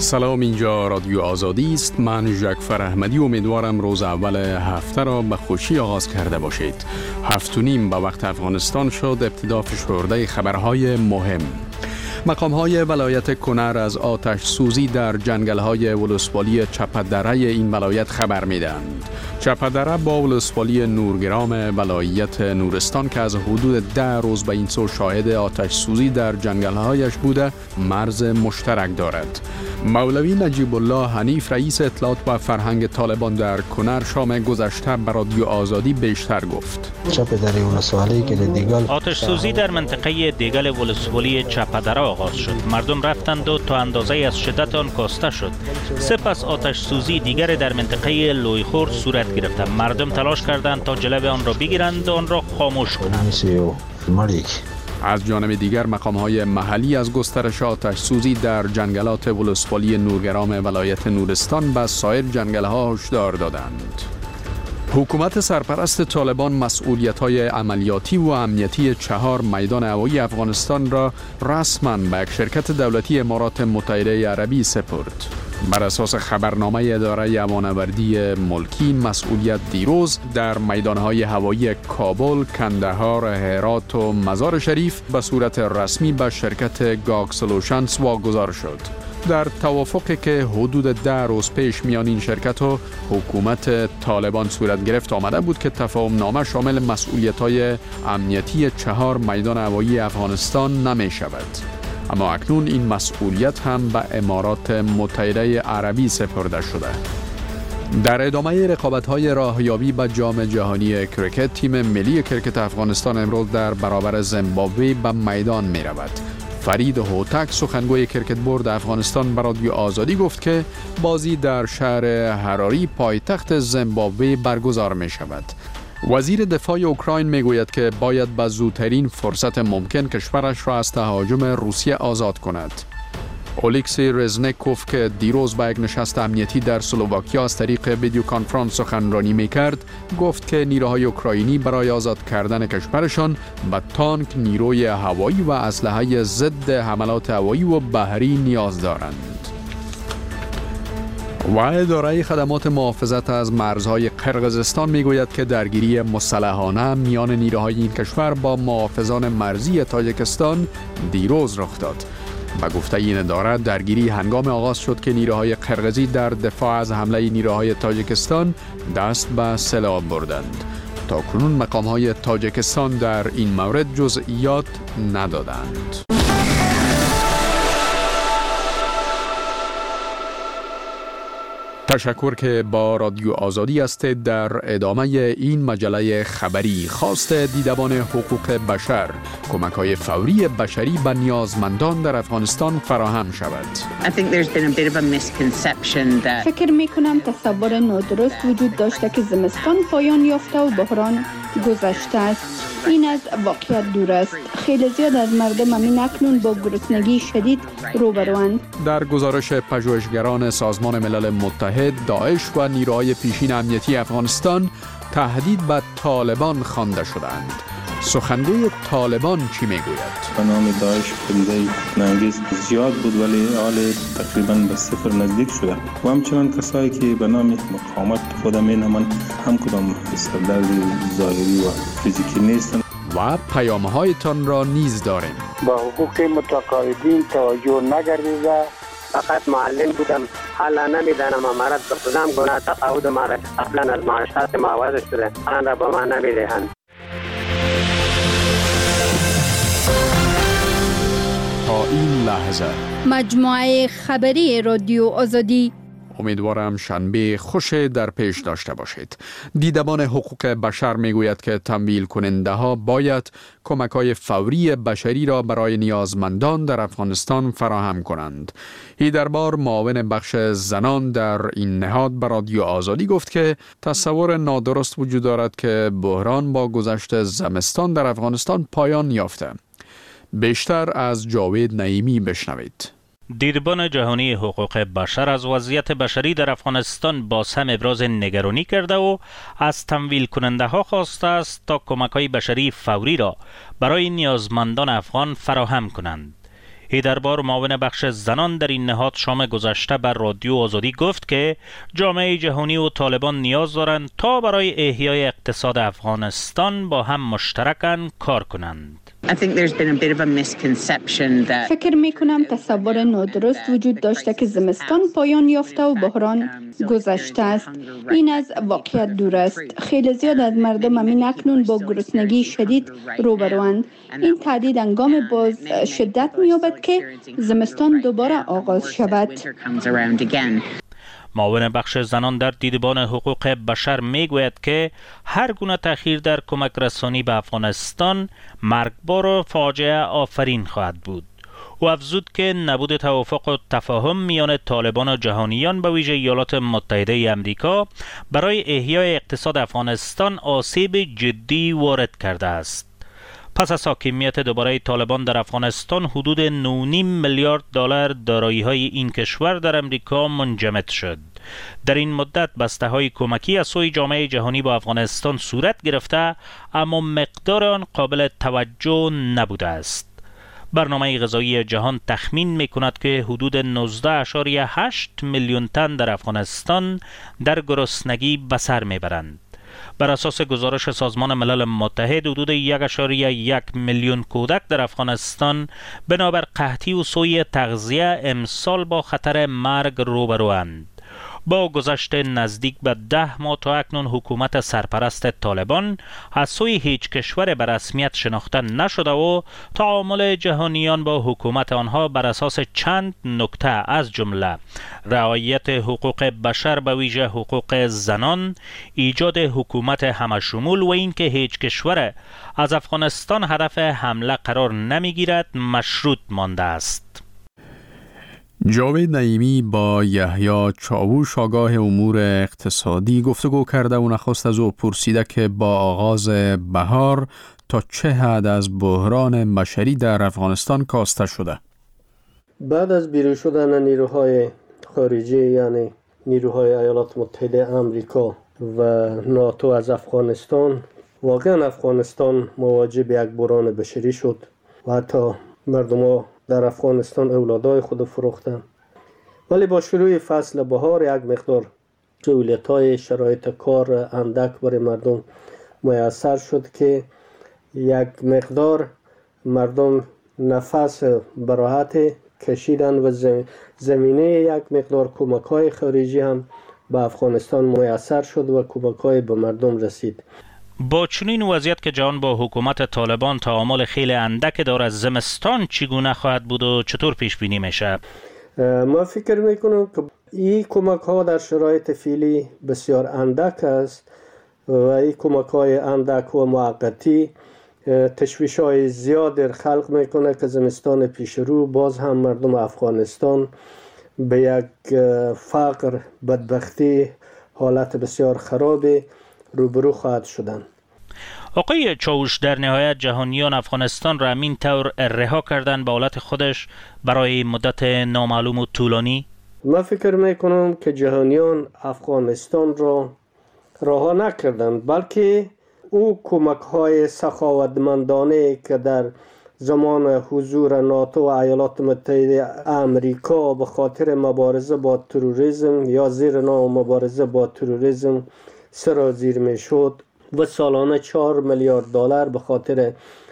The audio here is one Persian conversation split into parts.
سلام، اینجا رادیو آزادی است. من ژکفر احمدی امیدوارم روز اول هفته را به خوشی آغاز کرده باشید. 7:30 به وقت افغانستان شد ابتدا فشرده خبرهای مهم. مقام‌های ولایت کنر از آتش سوزی در جنگل‌های ولسوالی چپدره این ولایت خبر می‌دهند. چپدره با ولسوالی نورگرام ولایت نورستان که از حدود 10 روز به این سو شاهد آتش سوزی در جنگل‌هایش بوده، مرز مشترک دارد. مولوی نجیب الله حنیف رئیس اطلاعات و فرهنگ طالبان در کنر شام گذشته به رادیو آزادی بیشتر گفت. چپدره ولسوالی که دیگل آتش سوزی در منطقه دیگل ولسوالی چپدره آغاز شد. مردم رفتند و تا اندازه از شدت آن کاسته شد. سپس آتش سوزی دیگر در منطقه لویخور صورت گرفت. مردم تلاش کردند تا جلو آن را بگیرند و آن را خاموش کنند. از جانب دیگر مقام‌های محلی از گسترش آتش سوزی در جنگلات ولسوالی نورگرام ولایت نورستان به سایر جنگل‌ها هشدار دادند. حکومت سرپرست طالبان مسئولیت‌های عملیاتی و امنیتی 4 میدان هوایی افغانستان را رسماً به یک شرکت دولتی امارات متحده عربی سپرد. بر اساس خبرنامه اداره امان‌آوری ملکی، مسئولیت دیروز در میدان‌های هوایی کابل، کندهار، هرات و مزار شریف به صورت رسمی به شرکت گاگ سولوشنز واگذار شد. در توافقی که حدود 10 روز پیش میان این شرکت و حکومت طالبان صورت گرفت آمده بود که تفاهم نامه شامل مسئولیت‌های امنیتی 4 میدان هوایی افغانستان نمی شود. اما اکنون این مسئولیت هم به امارات متحده عربی سپرده شده. در ادامه رقابت‌های راهیابی به جام جهانی کرکت، تیم ملی کرکت افغانستان امروز در برابر زیمبابوه به میدان می رود. فرید هوتک سخنگوی کرکت بورد افغانستان به رادیو آزادی گفت که بازی در شهر هراری پایتخت زیمبابوه برگزار می شود. وزیر دفاع اوکراین می گوید که باید به زودترین فرصت ممکن کشورش را از تهاجم روسیه آزاد کند. اولیکسی رزنکوف که دیروز به یک نشست امنیتی در اسلواکیا از طریق ویدیو کنفرانس سخنرانی می‌کرد، گفت که نیروهای اوکراینی برای آزاد کردن کشورشان به تانک، نیروی هوایی و اسلحه ضد حملات هوایی و بحری نیاز دارند. و اداره خدمات محافظت از مرزهای قرقیزستان میگوید که درگیری مسلحانه میان نیروهای این کشور با محافظان مرزی تاجیکستان دیروز رخ داد. به گفته این اداره درگیری هنگام آغاز شد که نیروهای قرقیزی در دفاع از حمله نیروهای تاجیکستان دست به سلاح بردند. تا کنون مقام‌های تاجیکستان در این مورد جزئیات ندادند. تشکر که با رادیو آزادی هستید. در ادامه این مجله خبری، خواست دیدبان حقوق بشر کمک‌های فوری بشری به نیازمندان در افغانستان فراهم شود. فکر می‌کنم تصور نادرست وجود داشته که زمستان پایان یافته و بحران گذشته است. این از واقعیت دور است. خیلی زیاد از مردم همین اکنون با گرسنگی شدید روبروند. در گزارش پژوهشگران سازمان ملل متحد، داعش و نیروهای پیشین امنیتی افغانستان تهدید به طالبان خوانده شدند. سخنگوی طالبان چی میگوید؟ به نام داعش پدیده فتنه‌انگیز زیاد بود ولی حال تقریبا به صفر نزدیک شده و همچنان کسایی که به نام مقاومت خود مینامند هم کدام استدلال ظاهری و فیزیکی نیستند. و پیام‌هایتان را نیز داریم. با حقوق متقاعدین توجه نگردیده، فقط معلم بودم، حالا نمیدانم امارت به کدام گناه تقاعد ما را قبلا از معاشات ما عوض شده، آن را به ما نمیدهند. تا این لحظه مجموعه خبری رادیو آزادی. امیدوارم شنبه خوش در پیش داشته باشید. دیدبان حقوق بشر میگوید که تمویل کننده ها باید کمک‌های فوری بشری را برای نیازمندان در افغانستان فراهم کنند. هیدربار معاون بخش زنان در این نهاد به رادیو آزادی گفت که تصور نادرست وجود دارد که بحران با گذشت زمستان در افغانستان پایان یافته. بیشتر از جاوید نعیمی بشنوید. دیدبان جهانی حقوق بشر از وضعیت بشری در افغانستان باز هم ابراز نگرانی کرده و از تمویل کننده ها خواسته است تا کمک های بشری فوری را برای نیازمندان افغان فراهم کنند. هیدربار معاون بخش زنان در این نهاد شام گذشته بر رادیو آزادی گفت که جامعه جهانی و طالبان نیاز دارند تا برای احیای اقتصاد افغانستان با هم مشترکاً کار کنند. فکر می کنم تصور نادرست وجود داشته که زمستان پایان یافته و بحران گذشته است. این از واقعیت دور است. خیلی زیاد از مردم همین اکنون با گرسنگی شدید روبروند. این تهدید هنگام باز شدت می یابد که زمستان دوباره آغاز شود. معاون بخش زنان در دیدبان حقوق بشر میگوید که هر گونه تأخیر در کمک رسانی به افغانستان مرگبار و فاجعه آفرین خواهد بود. او افزود که نبود توافق و تفاهم میان طالبان و جهانیان به ویژه ایالات متحده آمریکا برای احیای اقتصاد افغانستان آسیب جدی وارد کرده است. پس از حاکمیت دوباره طالبان در افغانستان حدود 9.5 میلیارد دلار دارایی‌های این کشور در امریکا منجمد شد. در این مدت بسته‌های کمکی از سوی جامعه جهانی با افغانستان صورت گرفته اما مقدار آن قابل توجه نبوده است. برنامه غذایی جهان تخمین می‌کند که حدود 19.8 میلیون تن در افغانستان در گرسنگی به سر می‌برند. بر اساس گزارش سازمان ملل متحد حدود 1.1 میلیون کودک در افغانستان بنابر قحطی و سوء تغذیه امسال با خطر مرگ روبروند. با گذشت نزدیک به 10 ماه تا اکنون حکومت سرپرست طالبان از سوی هیچ کشور به رسمیت شناخته نشده و تعامل جهانیان با حکومت آنها بر اساس چند نکته از جمله رعایت حقوق بشر به ویژه حقوق زنان، ایجاد حکومت همشمول و اینکه هیچ کشور از افغانستان هدف حمله قرار نمیگیرد مشروط مانده است. جاوید نعیمی با یحیی چاووش آگاه امور اقتصادی گفتگو کرده و نخست از او پرسیده که با آغاز بهار تا چه حد از بحران بشری در افغانستان کاسته شده. بعد از بیرون شدن نیروهای خارجی یعنی نیروهای ایالات متحده آمریکا و ناتو از افغانستان، واقعا افغانستان مواجه به یک بحران بشری شد و حتی مردم در افغانستان اولادای خود فروختن. ولی با شروع فصل بهار یک مقدار سهولت‌های شرایط کار اندک برای مردم میسر شد که یک مقدار مردم نفس براحت کشیدن و زمینه یک مقدار کمک‌های خارجی هم به افغانستان میسر شد و کمک‌های به مردم رسید. با چنین وضعیت که جهان با حکومت طالبان تعامل خیلی اندک دارد، زمستان چگونه خواهد بود و چطور پیش بینی میشه؟ ما فکر میکنم که این کمک ها در شرایط فعلی بسیار اندک است و این کمک های اندک و موقتی تشویش های زیاد خلق میکنه که زمستان پیش رو باز هم مردم افغانستان به یک فقر، بدبختی، حالت بسیار خرابی روبرو خواهد شدن. آقای چاووش، در نهایت جهانیان افغانستان را همین طور رها کردن به حالت خودش برای مدت نامعلوم و طولانی؟ من فکر میکنم که جهانیان افغانستان را رها نکردند، بلکه او کمک های سخاوتمندانه که در زمان حضور ناتو و ایالات متحده آمریکا به خاطر مبارزه با تروریسم یا زیر نام مبارزه با تروریسم سرازیر می شد و سالانه 4 میلیارد دلار به خاطر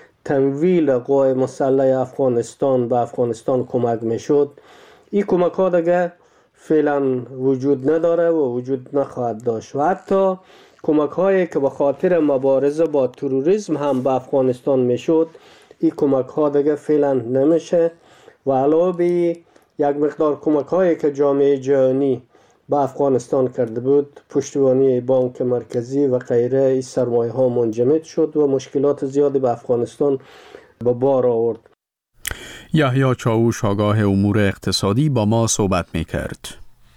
تمویل قوای مسلح افغانستان به افغانستان کمک می شد، این کمک ها دیگه فعلا وجود نداره و وجود نخواهد داشت و حتی کمک هایی که به خاطر مبارزه با تروریسم هم به افغانستان می شد، این کمک ها دیگه فعلا نمیشه و علاوه بر یک مقدار کمک هایی که جامعه جهانی با افغانستان کرده بود، پشتیبانی بانک مرکزی و غیره، این سرمایه ها منجمد شد و مشکلات زیادی به افغانستان به بار آورد. یحیی چاووش آگاه امور اقتصادی با ما صحبت می کرد.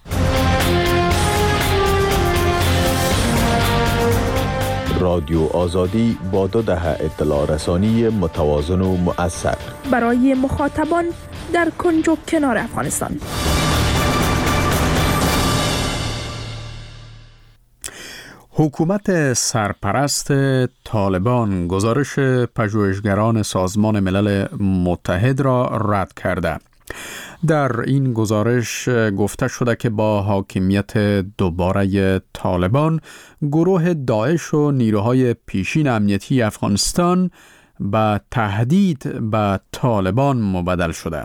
رادیو آزادی با 2 دهه اطلاع رسانی متوازن و مؤثر برای مخاطبان در کنج و کنار افغانستان. حکومت سرپرست طالبان گزارش پژوهشگران سازمان ملل متحد را رد کرده. در این گزارش گفته شده که با حاکمیت دوباره طالبان، گروه داعش و نیروهای پیشین امنیتی افغانستان به تهدید به طالبان مبدل شده.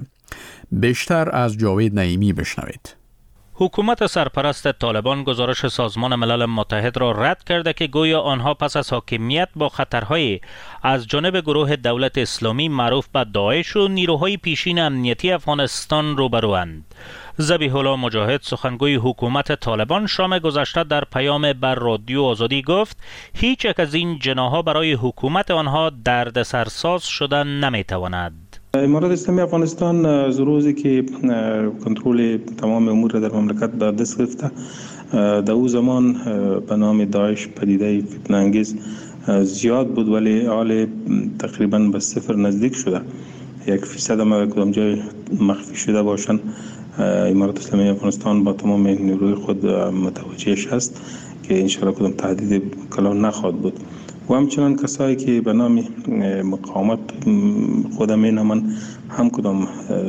بیشتر از جاوید نعیمی بشنوید. حکومت سرپرست طالبان گزارش سازمان ملل متحد را رد کرده که گویا آنها پس از حاکمیت با خطرهای از جانب گروه دولت اسلامی معروف به داعش و نیروهای پیشین امنیتی افغانستان روبروند. ذبیح الله مجاهد سخنگوی حکومت طالبان شام گذشته در پیام بر رادیو آزادی گفت هیچ یک از این جناح‌ها برای حکومت آنها دردسرساز شدن نمیتواند. امارات اسلامی افغانستان از روزی که کنترل تمام امور را در مملکت به دست گرفته، در او زمان به نام داعش پدیده فتنه انگیز زیاد بود ولی حال تقریبا به صفر نزدیک شده. 1% هم کدام جای مخفی شده باشند. امارات اسلامی افغانستان با تمام نیروی خود متوجهش است که انشاءالله کدام تهدید کلان نخواهد بود. و همچنان کسایی که به نام مقاومت خودم مینامند هم کدام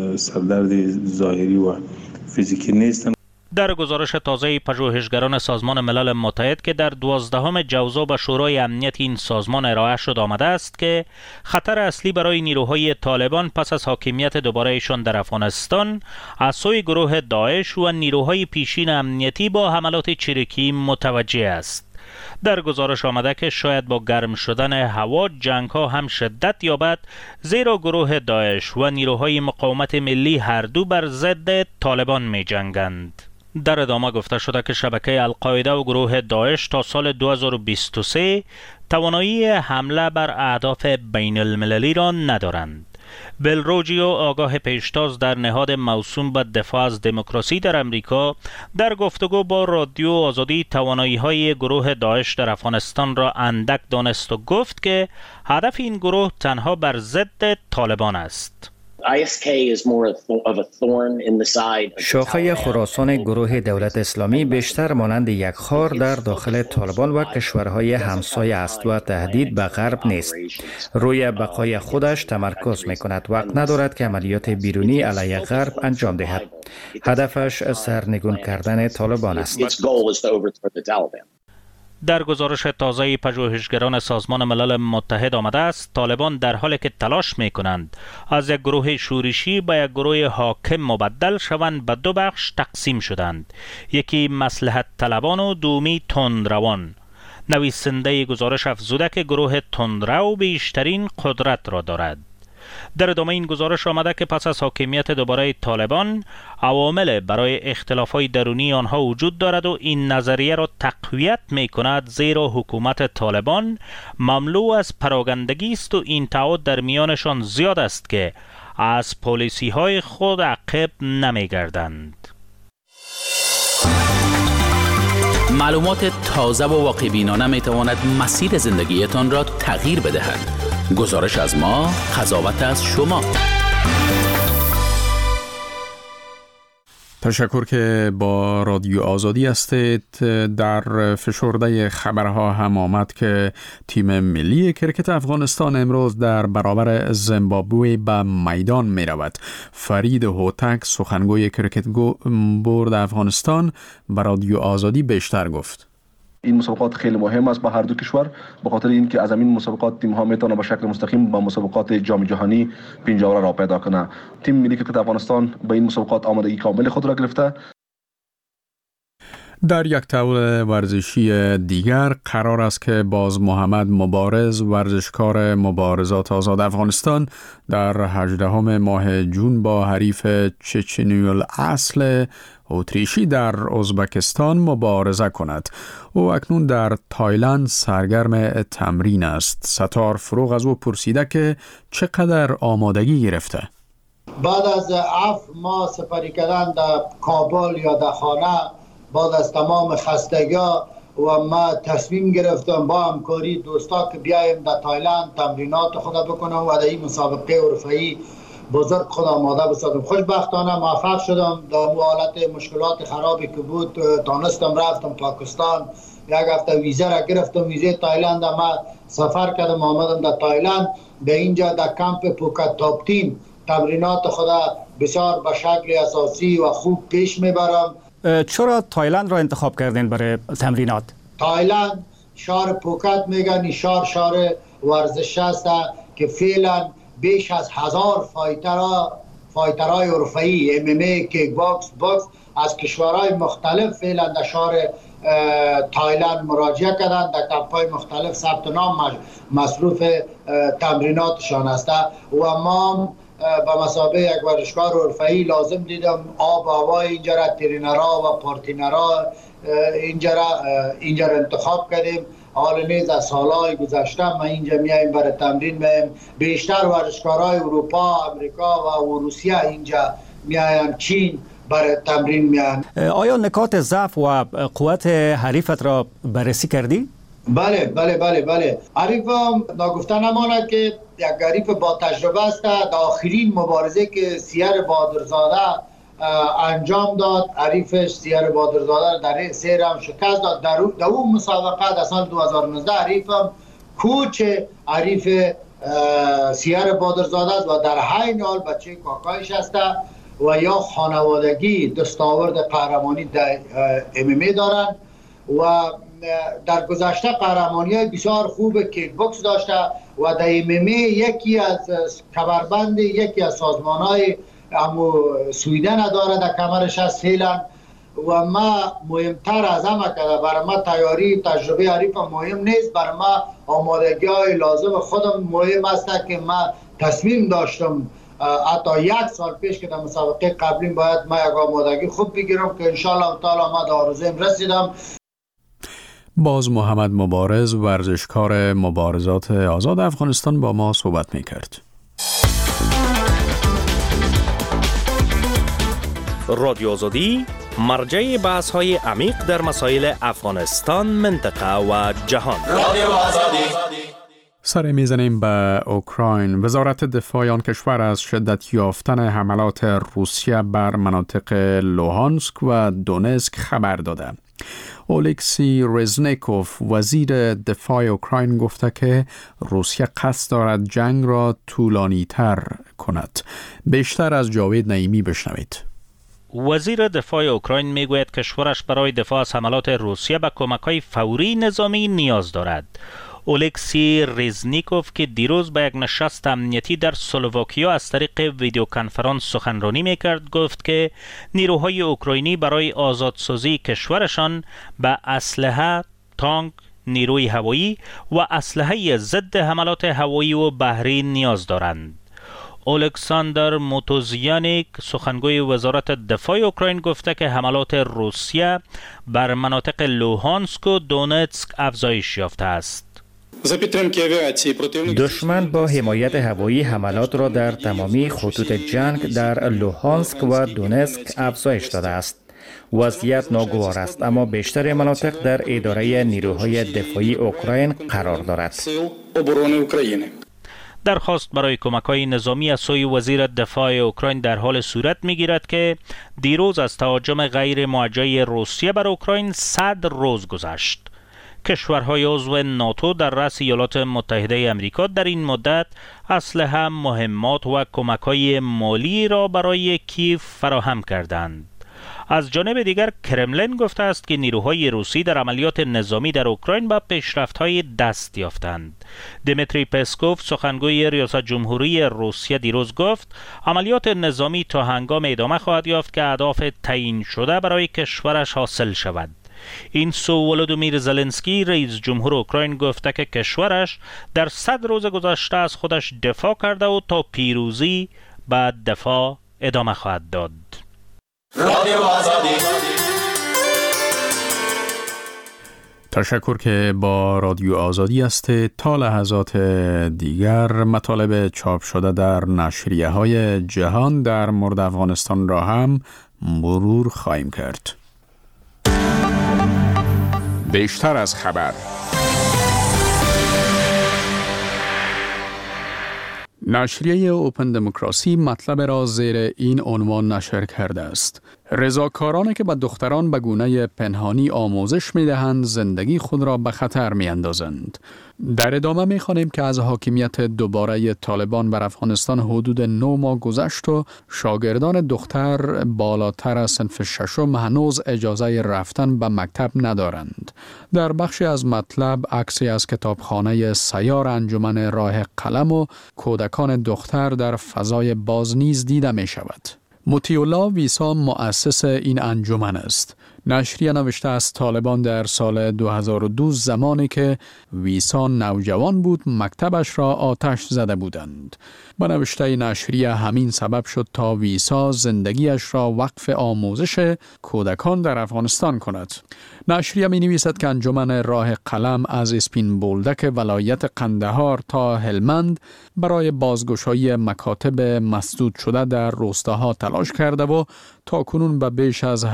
سردرد ظاهری و فیزیکی نیستند. در گزارش تازه پژوهشگران سازمان ملل متحد که در 12 جوزا به شورای امنیت این سازمان ارائه شد آمده است که خطر اصلی برای نیروهای طالبان پس از حاکمیت دوبارهشان در افغانستان از سوی گروه داعش و نیروهای پیشین امنیتی با حملات چریکی متوجه است. در گزارش آمده که شاید با گرم شدن هوا جنگ ها هم شدت یابد، زیرا گروه داعش و نیروهای مقاومت ملی هر دو بر ضد طالبان می جنگند. در ادامه گفته شده که شبکه القاعده و گروه داعش تا سال 2023 توانایی حمله بر اهداف بین المللی را ندارند. بلروجیو آگاه پیشتاز در نهاد موسوم به دفاع از دموکراسی در امریکا در گفتگو با رادیو آزادی توانایی‌های گروه داعش در افغانستان را اندک دانست و گفت که هدف این گروه تنها بر ضد طالبان است. شاخه خراسان گروه دولت اسلامی بیشتر مانند یک خار در داخل طالبان و کشورهای همسایه است و تهدید به غرب نیست. روی بقای خودش تمرکز می کند. وقت ندارد که عملیات بیرونی علیه غرب انجام دهد. هدفش سرنگون کردن طالبان است. در گزارش تازه پژوهشگران سازمان ملل متحد آمده است طالبان در حالی که تلاش می کنند از یک گروه شورشی به یک گروه حاکم مبدل شوند به دو بخش تقسیم شدند، یکی مصلحت طلبان و دومی تندروان. نویسنده گزارش افزوده که گروه تندرو بیشترین قدرت را دارد. در ادامه این گزارش آمده که پس از حاکمیت دوباره طالبان عوامل برای اختلافات درونی آنها وجود دارد و این نظریه را تقویت می کند، زیرا حکومت طالبان مملو از پراگندگی است و این تعهد در میانشان زیاد است که از پالیسی های خود عقب نمی گردند. معلومات تازه و واقع بینانه می تواند مسیر زندگیتان را تغییر بدهد. گزارش از ما، قضاوت از شما. تشکر که با رادیو آزادی هستید. در فشرده خبرها هم آمد که تیم ملی کرکت افغانستان امروز در برابر زیمبابوه به میدان می رود. فرید هوتک سخنگوی کرکت بورد افغانستان به رادیو آزادی بیشتر گفت. این مسابقات خیلی مهم است با هر دو کشور، به خاطر اینکه از این مسابقات تیم ها میتونه به شکل مستقیم با مسابقات جام جهانی پنجره را پیدا کنه. تیم ملی کرکت افغانستان به این مسابقات آمادگی کامل خود را گرفته. در یک طور ورزشی دیگر قرار است که باز محمد مبارز ورزشکار مبارزات آزاد افغانستان در 18 ماه جون با حریف چچنیول اصل اتریشی در ازبکستان مبارزه کند. او اکنون در تایلند سرگرم تمرین است. ستار فروغ از او پرسیده که چقدر آمادگی گرفته. بعد از 7 ماه سپری کردن در کابل یا در خانه، بعد از تمام خستگی و ما تصمیم گرفتم با همکاری دوستا که بیایم در تایلند تمرینات خود بکنم و در این مسابقه حرفه‌ای بزرگ خود آماده بسازم. خوشبختانه موفق شدم. در حالت مشکلات خرابی که بود تانستم رفتم پاکستان یک هفته ویزا را گرفتم، ویزای تایلند ما سفر کردم، آمدم در تایلند. در اینجا در کمپ پوکت تاپتین تمرینات خدا بسیار به شکل اساسی و خوب پیش میبرم. چرا تایلند را انتخاب کردین برای تمرینات؟ تایلند شهر پوکت میگن، شهر ورزش است که فعلا بیش از 1000 فایترهای اروپایی MMA، کیک باکس از کشورهای مختلف فعلا در شهر تایلند مراجعه کردند. در کمپ‌های مختلف ثبت نام مصروف تمریناتشان است و ما به مثابه یک ورزشکار اروپایی لازم دیدم آب و هوای اینجا را، ترینرها و پارتینرها اینجا را انتخاب کردیم. حال نیز از سالهای گذشته ما اینجا میایم برای تمرین میایم. بیشتر ورزشکارهای اروپا، امریکا و روسیه اینجا میاین، چین برای تمرین میان. آیا نکات ضعف و قوت حریفت را بررسی کردی؟ بله. حریفم ناگفته نماند که یک حریف با تجربه است. در آخرین مبارزه که سیر بادرزاده انجام داد، حریفش سیر بادرزاده در 3 راند شکست داد. در اون مسابقه در سال 2019 حریفم کوچ حریف سیر بادرزاده است و در حین حال بچه کاکایش است و یا خانوادگی دستاورد قهرمانی در MMA دارند و در گذشته قهرمانی‌های بسیار خوب کیک باکس داشته و در MMA یکی از کمربند یکی از سازمان‌های سویدن داره در کمرش است فعلا. و ما مهمتر از همه که برای ما تیاری تجربه حریف مهم نیست، برای ما آمادگی‌های لازم خودم مهم است که ما تصمیم داشتم حتی 1 سال پیش که در مسابقه قبلی باید ما یک آمادگی خوب بگیرم که انشاءالله تعالی ما در آرزویم رسیدم. باز محمد مبارز، ورزشکار مبارزات آزاد افغانستان، با ما صحبت می‌کرد. رادیو آزادی مرجع بحث‌های عمیق در مسائل افغانستان، منطقه و جهان. رادیو آزادی. سر میزنیم به اوکراین. وزارت دفاع آن کشور از شدت یافتن حملات روسیه بر مناطق لوهانسک و دونسک خبر داده. اولکسی رزنیکوف، وزیر دفاع اوکراین، گفته که روسیه قصد دارد جنگ را طولانی تر کند. بیشتر از جاوید نعیمی بشنوید. وزیر دفاع اوکراین میگوید کشورش برای دفاع از حملات روسیه به کمک‌های فوری نظامی نیاز دارد. اولکسی رزنیکوف که دیروز به یک نشست امنیتی در سلوواکیا از طریق ویدیو کنفرانس سخنرانی میکرد، گفت که نیروهای اوکراینی برای آزادسازی کشورشان به اسلحه، تانک، نیروی هوایی و اسلحه ضد حملات هوایی و بحری نیاز دارند. الکساندر موتوزیانیک، سخنگوی وزارت دفاع اوکراین، گفته که حملات روسیه بر مناطق لوهانسک و دونتسک افزایش یافته است. دشمن با حمایت هوایی حملات را در تمامی خطوط جنگ در لوهانسک و دونسک افزایش داده است. وضعیت ناگوار است، اما بیشتر مناطق در اداره نیروهای دفاعی اوکراین قرار دارد. درخواست برای کمک‌های نظامی از سوی وزیر دفاع اوکراین در حال صورت می‌گیرد که دیروز از تهاجم غیر موجه روسیه بر اوکراین 100 روز گذشت. کشورهای عضو ناتو در رأس ایالات متحده آمریکا در این مدت اسلحه، مهمات و کمک‌های مالی را برای کیف فراهم کردند. از جانب دیگر کرملین گفته است که نیروهای روسی در عملیات نظامی در اوکراین به پیشرفت‌های دست یافتند. دمیتری پسکوف، سخنگوی ریاست جمهوری روسیه، دیروز گفت عملیات نظامی تا هنگام ادامه خواهد یافت که اهداف تعیین شده برای کشورش حاصل شود. این سو ولودیمیر زلنسکی، رئیس جمهور اوکراین، گفته که کشورش در 100 روز گذشته از خودش دفاع کرده و تا پیروزی به دفاع ادامه خواهد داد. رادیو آزادی. تشکر که با رادیو آزادی است. تا لحظات دیگر مطالب چاپ شده در نشریه‌های جهان در مورد افغانستان را هم مرور خواهیم کرد. بیشتر از خبر. نشریه اوپن دموکراسی مطلب را زیر این عنوان نشر کرده است: رضاکارانی که به دختران به گونه پنهانی آموزش می‌دهند زندگی خود را به خطر می‌اندازند. در ادامه می‌خوانیم که از حاکمیت دوباره طالبان بر افغانستان حدود 9 ماه گذشت و شاگردان دختر بالاتر از صنف ششم هنوز اجازه رفتن به مکتب ندارند. در بخشی از مطلب عکسی از کتابخانه سیار انجمن راه قلم و کودکان دختر در فضای باز نیز دیده می‌شود. مطیع الله ویسا مؤسس این انجمن است. نشریه نوشته است طالبان در سال 2002 زمانی که ویسا نوجوان بود مکتبش را آتش زده بودند. به نوشته نشریه همین سبب شد تا ویسا زندگیش را وقف آموزش کودکان در افغانستان کند. نشریه می نویسد که انجمن راه قلم از اسپین بولدک ولایت قندهار تا هلمند برای بازگشایی مکاتب مسدود شده در روستاها تلاش کرده و تا کنون به بیش از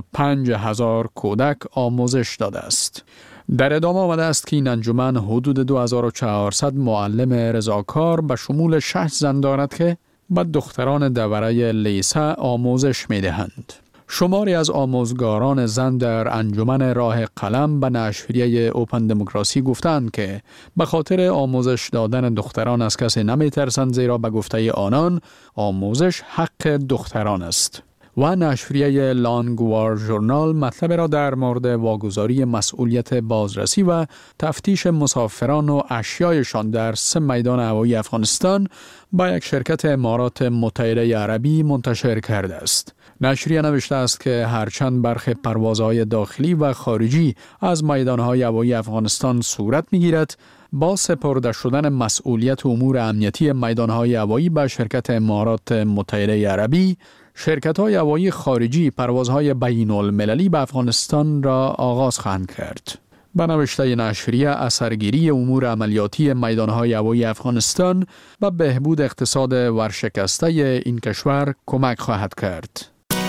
75,000 کودک آموزش داده است. در ادامه آمده است که این انجمن حدود 2400 معلم رضاکار به شمول 6 زن دارد که به دختران دوره لیسه آموزش می دهند. شماری از آموزگاران زن در انجمن راه قلم به نشریه اوپن دموکراسی گفتند که به خاطر آموزش دادن دختران از کسی نمی ترسند، زیرا به گفته آنان آموزش حق دختران است. و نشریه لانگوار ژورنال مطلب را در مورد واگذاری مسئولیت بازرسی و تفتیش مسافران و اشیایشان در 3 میدان هوایی افغانستان با یک شرکت امارات متحده عربی منتشر کرده است. نشریه نوشته است که هرچند برخی پروازهای داخلی و خارجی از میدانهای هوایی افغانستان صورت می‌گیرد، با سپرده شدن مسئولیت امور امنیتی میدانهای هوایی به شرکت امارات متحده عربی، شرکت‌های هوایی خارجی پروازهای بین‌المللی به افغانستان را آغاز خواهند کرد. به نوشته نشریه اثرگیری امور عملیاتی میدانهای هوایی افغانستان به بهبود اقتصاد ورشکسته این کشور کمک خواهد کرد.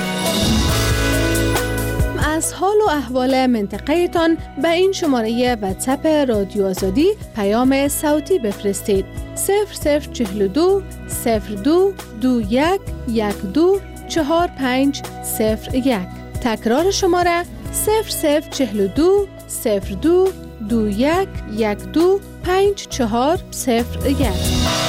از حال و احوال منطقه تان به این شماره واتساپ رادیو آزادی پیام صوتی بفرستید: 0042 02 21 12 4501. تکرار شماره: 0042 02 21 12 5401.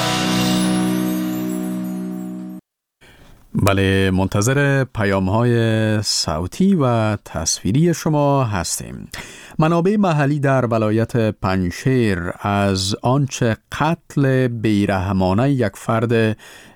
بله، منتظر پیام‌های صوتی و تصویری شما هستیم. منابع محلی در ولایت پنجشیر از آنچه قتل بیرحمانه یک فرد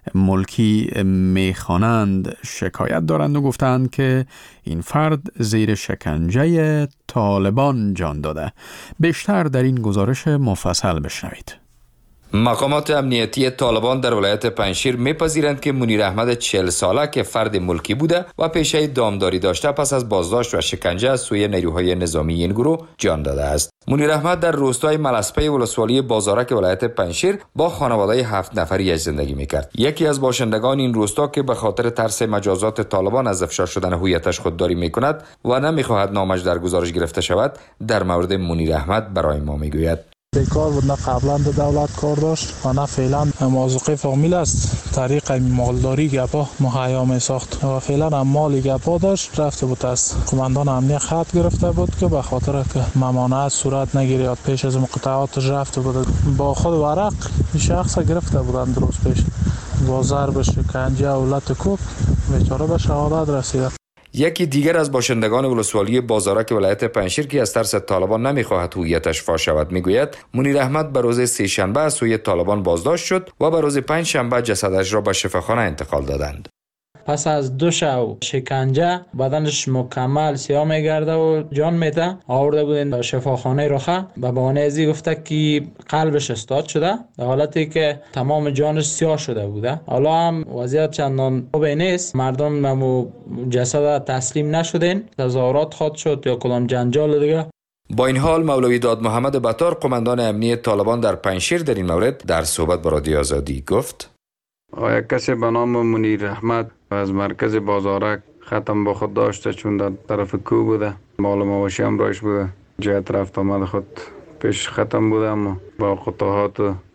ملکی می‌خوانند شکایت دارند و گفتند که این فرد زیر شکنجه طالبان جان داده. بیشتر در این گزارش مفصل بشنوید. مقامات امنیتی طالبان در ولایت پنجشیر میپذیرند که منیر احمد 40 ساله که فرد ملکی بوده و پیشه دامداری داشته پس از بازداشت و شکنجه از سوی نیروهای نظامی این گروه جان داده است. منیر احمد در روستای ملسپی ولسوالی بازارک ولایت پنجشیر با خانواده 7 نفری زندگی میکرد. یکی از باشندگان این روستا که به خاطر ترس مجازات طالبان از افشا شدن هویتش خودداری میکند و نمیخواهد نامش در گزارش گرفته شود، در مورد منیر احمد برای ما میگوید: بیکار بود، نه قبلا به دولت کار داشت و نه فعلا موظف فامیل است. طریق مالداری گپا مهیا می ساخت و فعلا هم مالی گپا داشت. رفته بود از قماندان امنیت خط گرفته بود که به خاطر که ممانعت صورت نگیرد پیش از مقاطعاتش رفته بود. با خود ورق شخص گرفته بودن درست پیش با ضرب شکنجه و لط کوب بیچاره به شهادت رسید. یکی دیگر از باشندگان ولسوالی بازارک ولایت پنجشیر که از ترس طالبان نمیخواهد هویتش فاش شود میگوید: منیر احمد به روز 3 شنبه از سوی طالبان بازداشت شد و به روز 5 شنبه جسدش را به شفاخانه انتقال دادند. پس از 2 شب شکنجه بدنش مکمل سیاه میگرده و جان میده. آورده بودن شفاخانه رخه. به بهانه ازی گفته که قلبش استاد شده، در حالتی که تمام جانش سیاه شده بوده. حالا هم وضعیت چندان خوبی نیست. مردم هم جسد تسلیم نشدن، تظاهرات خواد شد یا کدام جنجال دیگه. با این حال مولوی داد محمد بطار قماندان امنیت طالبان در پنجشیر در این مورد در صحبت با رادیو آزادی گفت: یک کسی به نام منیر احمد از مرکز بازارک ختم با خود داشته، چون در طرف کو بوده، مال مواشی هم رایش بوده، جهت رفت آمد خود پیش ختم بوده، اما با قطعات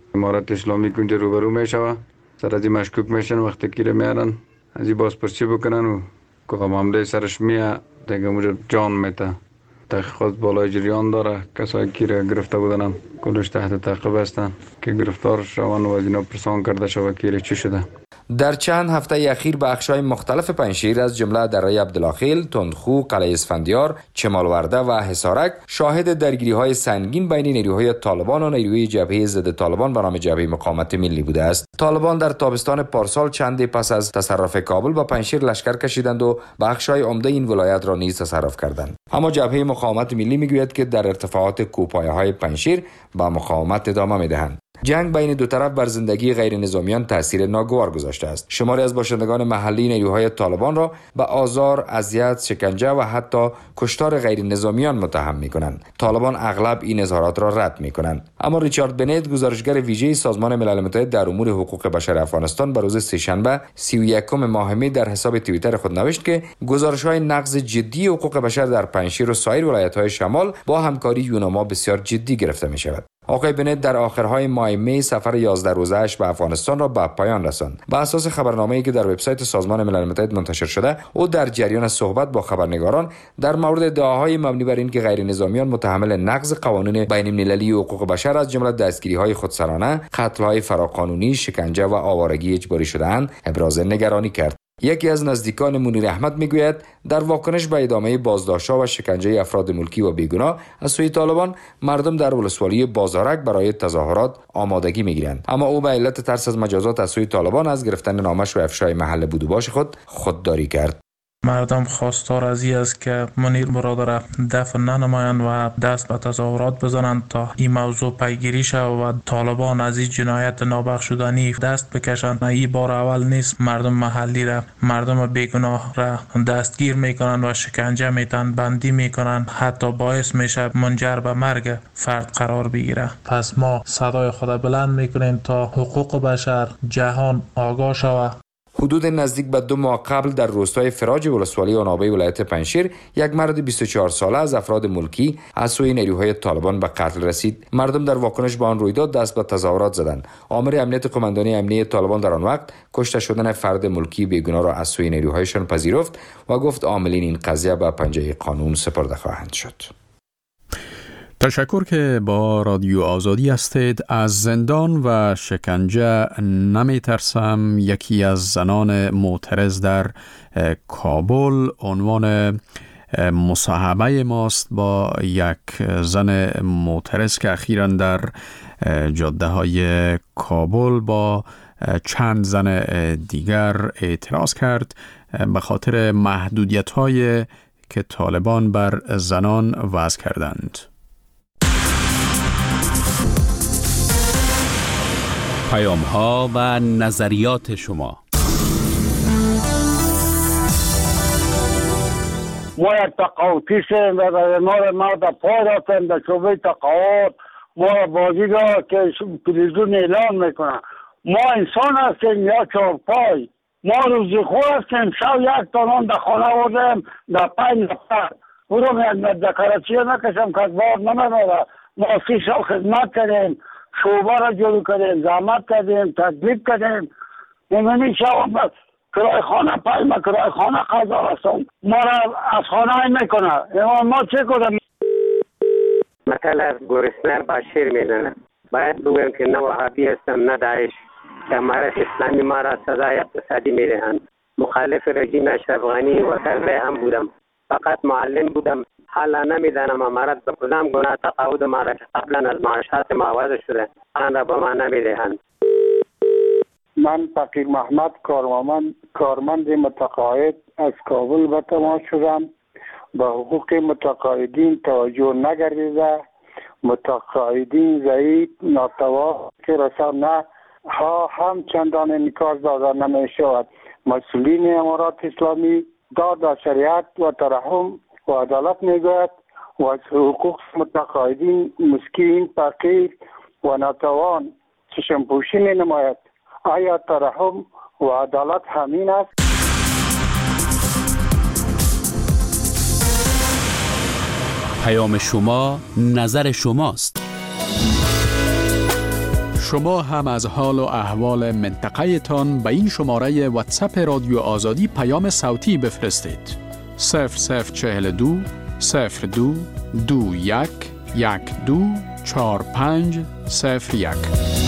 امارت اسلامی کنج روبرو میشوه، سر از این مشکوک میشن، وقتی که میارن از این بازپرسی بکنن و که معامله سرش میه دیگه اونجا جان میته. تحقیقات بالای جریان داره، کسایی که گرفته بودن کلش تحت تعقیب هستن که گرفتار شوند و از اینا پرسان کرده شود که چی شده. در چند هفته اخیر بخش‌های مختلف پنجشیر از جمله دره عبدالخیل، تندخو، قلعه اسفندیار، چمالورده و حصارک شاهد درگیری‌های سنگین بین نیروهای طالبان و نیروی جبهه ضد طالبان به نام جبهه مقاومت ملی بوده است. طالبان در تابستان پارسال چندی پس از تصرف کابل به پنجشیر لشکر کشیدند و بخش‌های عمده این ولایت را نیز تصرف کردند. اما جبهه مقاومت ملی میگوید که در ارتفاعات کوهپایه‌های پنجشیر به مقاومت ادامه می‌دهند. جنگ بین دو طرف بر زندگی غیر نظامیان تاثیر ناگوار گذاشته است. شماری از باشندگان محلی نیروهای طالبان را به آزار، اذیت، شکنجه و حتی کشتار غیر نظامیان متهم می‌کنند. طالبان اغلب این اظهارات را رد می‌کنند. اما ریچارد بنت، گزارشگر ویژه سازمان ملل متحد در امور حقوق بشر افغانستان، به روز سه‌شنبه 31 ماه می در حساب توییتر خود نوشت که گزارش‌های نقض جدی حقوق بشر در پنجشیر و سایر ولایت‌های شمال با همکاری یوناما بسیار جدی گرفته می‌شود. آقای بنت در آخرهای ماه می سفر 11 روزه‌اش به افغانستان را به پایان رساند. بر اساس خبرنامه‌ای که در وبسایت سازمان ملل متحد منتشر شده، او در جریان صحبت با خبرنگاران در مورد ادعاهای مبنی بر اینکه غیر نظامیان متحمل نقض قوانین بین‌المللی حقوق بشر از جمله دستگیری‌های خودسرانه، قتل‌های فراقانونی، شکنجه و آوارگی اجباری شده‌اند، ابراز نگرانی کرد. یکی از نزدیکان منیر احمد میگوید در واکنش به ادامه بازداشت‌ها و شکنجه افراد ملکی و بیگناه از سوی طالبان، مردم در ولسوالی بازارک برای تظاهرات آمادگی میگیرند. اما او به علت ترس از مجازات از سوی طالبان از گرفتن نامش و افشای محل بود و باش خود خودداری کرد. مردم خواستار از این است که منیر برادر دفن ننمایند و دست به تظاهرات بزنند تا این موضوع پیگیری شود و طالبان از این جنایت نابخشودنی دست بکشند. این بار اول نیست مردم محلی را، مردم بیگناه را دستگیر میکنند و شکنجه میتن، بندی میکنند، حتی باعث میشه منجر به مرگ فرد قرار بگیره. پس ما صدای خود بلند میکنیم تا حقوق بشر جهان آگاه شود. حدود نزدیک به 2 ماه قبل در روستای فراج ولسوالی آنابه ولایت پنجشیر یک مرد 24 ساله از افراد ملکی از سوی نیروهای طالبان به قتل رسید. مردم در واکنش به آن رویداد دست به تظاهرات زدند. آمر امنیت قماندانی امنیت طالبان در آن وقت کشته شدن فرد ملکی بیگناه را از سوی نیروهایشان پذیرفت و گفت عاملین این قضیه به پنجه قانون سپرده خواهند شد. تشکر که با رادیو آزادی هستید. از زندان و شکنجه نمی ترسم یکی از زنان معترض در کابل عنوان مصاحبه ماست با یک زن معترض که اخیراً در جاده های کابل با چند زن دیگر اعتراض کرد به خاطر محدودیت های که طالبان بر زنان وضع کردند. پیام‌ها و نظریات شما. ما یک تقاوتیشیم و ما در پای رفتیم در شعبه تقاوت. ما بازی را که تلویزیون اعلان میکنن ما انسان هستیم یا چهارپای، ما روزی خور هستیم. شب یک تانان در خانه آوردیم در 5 نفر او را دکارچی نکشم که بار نمیداره. ما 30 سال خدمت کردیم، شعبه را جلو کردیم، زحمت کردیم، تکلیف کردیم. نمیدونی شب کرای خانه پای ما کرای خانه قضا هستم، ما را از خانه میکنه. ما چه کنیم؟ مثلا از گرسنه با شیر میزنه. باید بگویم که نه وهابی هستم نه داعش، که امارت اسلامی ما را سزای اقتصادی میدهند. مخالف رژیم اشرف غنی و طلبه هم بودم، فقط معلم بودم. حالا نمیدانم امارت به کدام گناه تقاعد ما را قبلا از معاشات ما عوض شده آن را به ما نمیدهند. من فقیر محمد کارمند متقاعد از کابل به تماس شدم. به حقوق متقاعدین توجه نگردیده، متقاعدین ضعیف ناتوا که رسانه ها هم چندان انعکاس داده نمی شود. مسئولین امارات اسلامی داد شریعت و ترحم و عدالت میگوید و از حقوق متقاعدین مسکین، فقیر و ناتوان چشم پوشی می نماید. آیا ترحم و عدالت همین است؟ پیام شما نظر شماست. شما هم از حال و احوال منطقه تان به این شماره واتساپ رادیو آزادی پیام صوتی بفرستید. 0042 02 21 12 45 01.